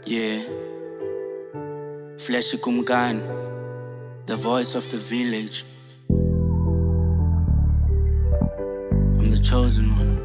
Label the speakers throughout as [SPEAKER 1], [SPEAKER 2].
[SPEAKER 1] Yeah. Fleshi Kumkan, the voice of the village. I'm the chosen one.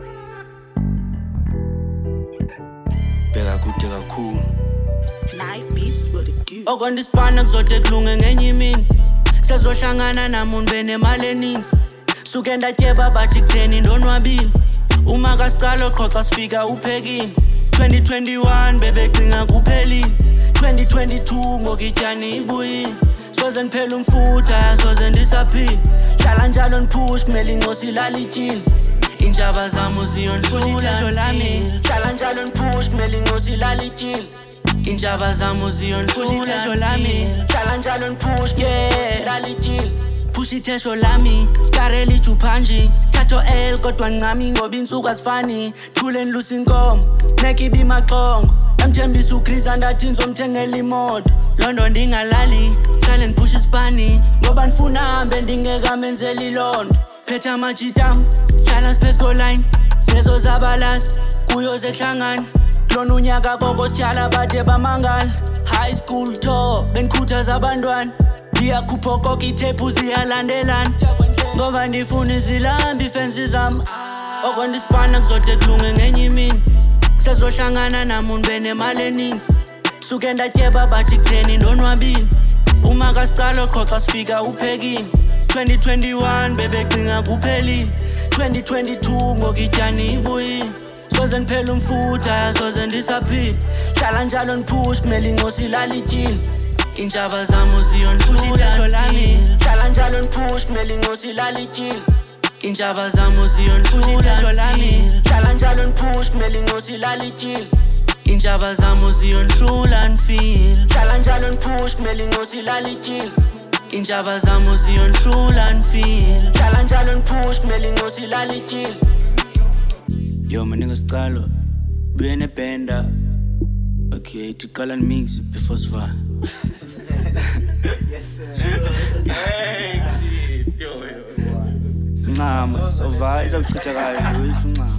[SPEAKER 1] Bheka kude kakhulu.
[SPEAKER 2] Life beats what it do.
[SPEAKER 1] Okondisipana kuzote kulunge ngenye imini. Sezohlangana namuntu benemali eninzi. Suke ndatyeba bathi kutheni ndonwabile. Uma kasicala uqhoqa sifika uphekile. 2021 bebecinga kuphelile. 2022 ngokityani ibuyile. Soze ndiphele umfutha soze ndisaphile. Hlala njalo niphush kumele incosi ilalityile. Injaba zami ziyondlula lami. Hlala njalo niphush kumele incosi ilalityile. Injaba zami ziyondlula lami. Hlala njalo niphush kumele ilalityile. Push ithesho lami, skareli jupanji. Thatho L kodwa ncami ngoba insuku azifani. Thule nlusa inkomo, make ibe maqongo. Namthembisa uGriza ndathi ngizomthengela imoto. Londo ndingalali, qale ngiphusha isipani. Ngoba ndifuna hambe ndingeka menzeli londo. Phetha amajitam, hlala siphezu koline. Sezo zabalazi, kuyo zehlangana. Lona unyaka koko sitshala bade bamangala. High school tour, bendikhuthaza abantwana. Ndiyakhupha koko ithephu ziyalandelana. Ngoba ndifuna izilambi ifensi zami. Okondisipana kuzote kulunge ngenye imini. Sezohlangana namuntu benemali eninzi. Suke ndatyeba bathi kutheni ndonwabile. Uma kasicala uqhoqa sifika uphekile. 2021 bebecinga kuphelile. 2022 ngokityani ibuyile. Soze ndiphele umfutha soze ndisaphile. Hlala njalo niphush kumele incosi ilalityile. Injaba zami ziyondlula lami. Hlala njalo niphush kumele incosi ilalityile. Injaba zami ziyondlula lami. Hlala njalo niphush kumele incosi ilalityile. Injaba zami ziyondlula nfeel. Hlala njalo niphush kumele incosi ilalityile. Injaba zami ziyondlula nfeel. Hlala njalo niphush kumele incosi ilalityile. Yo maninga sicalo buye nebenda. Okay, tiqala mix before siva.
[SPEAKER 3] Yes sir. Hey, yo.
[SPEAKER 1] Ncama, sova izawuchithakala lo ifunqa.